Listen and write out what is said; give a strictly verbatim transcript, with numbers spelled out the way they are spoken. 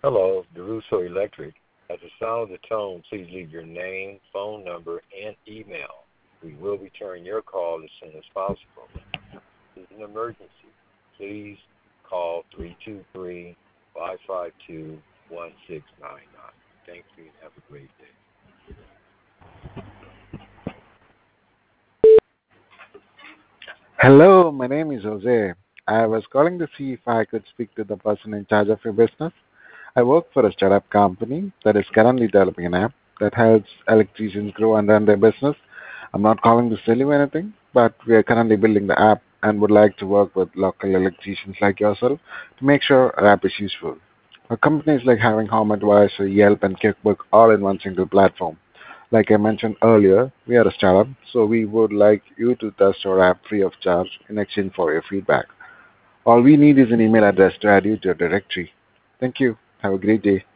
Hello, DeRusso Electric. At the sound of the tone, please leave your name, phone number, and email. We will return your call as soon as possible. If it's an emergency, please call three two three, five five two, one six nine nine. Thank you and have a great day. Hello, my name is Jose. I was calling to see if I could speak to the person in charge of your business. I work for a startup company that is currently developing an app that helps electricians grow and run their business. I'm not calling to sell you anything, but we are currently building the app and would like to work with local electricians like yourself to make sure our app is useful. Our companies like having Home Advisor, Yelp, and Kickbook all in one single platform. Like I mentioned earlier, we are a startup, so we would like you to test our app free of charge in exchange for your feedback. All we need is an email address to add you to your directory. Thank you. Have a great day.